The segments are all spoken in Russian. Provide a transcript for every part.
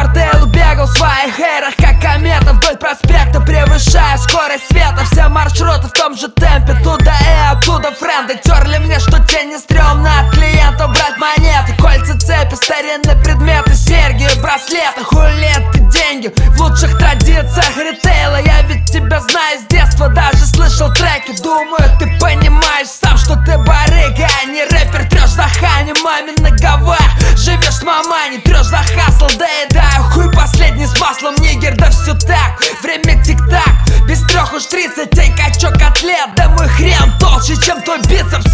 борделу бегал в своих эрах, как комета вдоль проспекта, превышая скорость света. Все маршруты в том же темпе, туда и оттуда френды терли мне, что тебе не стрёмно от клиентов брать монеты. Кольца, цепи, старинные предметы, серьги, браслеты, хулеты, деньги в лучших традициях ритейла. Я ведь тебя знаю с детства, даже слышал треки. Думаю, ты понимаешь сам, что ты барыга, а не рэпер. Трёшь за хани, мамин на Гавайях, живешь с мамани, трёшь за хасл, доедаю хуй последний с маслом, нигер, да все так. Время тик-так, без 3 уж 30, эй, качок котлет, да мой хрен толще, чем твой бицепс.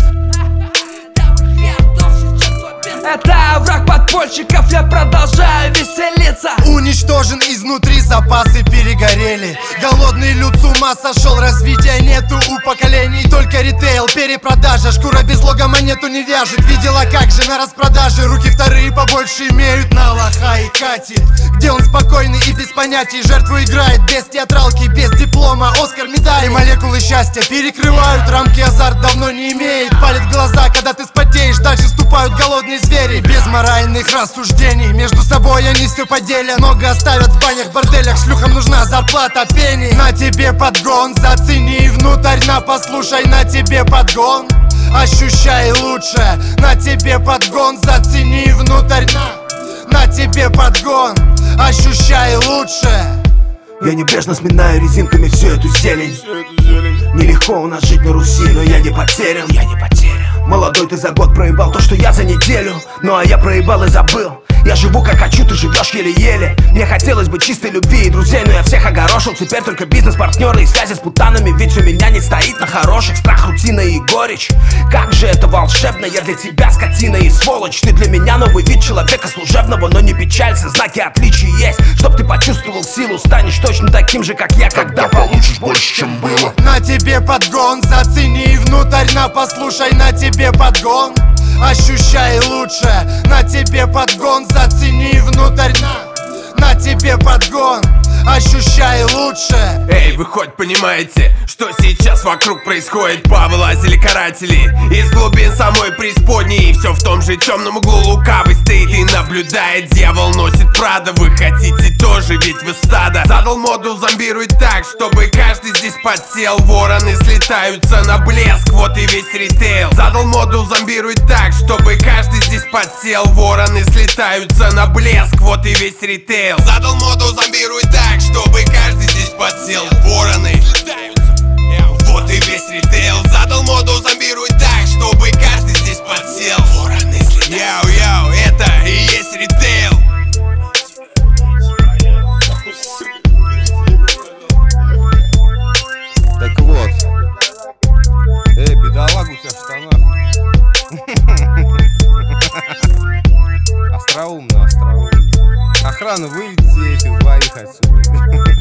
Это враг подпольщиков, я продолжаю веселиться. Уничтожен изнутри, запасы перегорели. Голодный люд с ума сошел, развития нету у поколений. Только ритейл, перепродажа, шкура без лога монету не вяжет. Видела, как же на распродаже руки вторые побольше имеют на лоха и катит. Где он спокойный и без понятий, жертву играет без театралки, без диплома, Оскар, медали. Молекулы счастья перекрывают рамки, азарт давно не имеет. Палит глаза, когда ты спотеешь, дальше ступают голодные звери. Без моральных рассуждений, между собой они все поделят. Много оставят в банях, борделях, шлюхам нужна зарплата пени. На тебе подгон, зацени внутрь, на послушай, на тебе подгон. Ощущай лучше, на тебе подгон, зацени внутрь, на тебе подгон. Ощущай лучше. Я небрежно сминаю резинками всю эту зелень. Нелегко у нас жить на Руси, но я не потерян. Молодой, ты за год проебал то, что я за неделю. Ну а я проебал и забыл. Я живу как хочу, ты живешь еле-еле. Мне хотелось бы чистой любви и друзей, но я всех огорошил. Теперь только бизнес-партнеры и связи с путанами. Ведь у меня не стоит на хороших. Страх, рутина и горечь. Как же это волшебно, я для тебя скотина и сволочь. Ты для меня новый вид человека служебного. Но не печалься, знаки отличий есть. Чтоб ты почувствовал силу, станешь точно таким же, как я, когда получишь больше, чем было. На тебе подгон, зацени внутрь, на послушай, на тебе подгон. Ощущай лучше, на тебе подгон, зацени внутрь, на тебе подгон. Ощущай лучше. Эй, вы хоть понимаете, что сейчас вокруг происходит? Повылазили каратели из глубин самой преисподней. И все в том же темном углу лукавый стоит и наблюдает. Дьявол носит Прада, вы хотите тоже, ведь вы стадо. Задал моду зомбируй так, чтобы каждый здесь подсел. Вороны слетаются на блеск, вот и весь ритейл. Задал моду зомбируй так, чтобы каждый здесь подсел. Вороны слетаются на блеск, вот и весь ритейл. Задал моду зомбируй так, чтобы каждый здесь подсел. Вороны слетаются, вот и весь ритейл. Задал моду зомбируй так, чтобы каждый здесь подсел. Вороны слетаются. Яу-яу, это и есть ритейл. Так вот. Эй, бедолага, у тебя в штанах. Остроумно. Охрана, выведите этих двоих отсюда.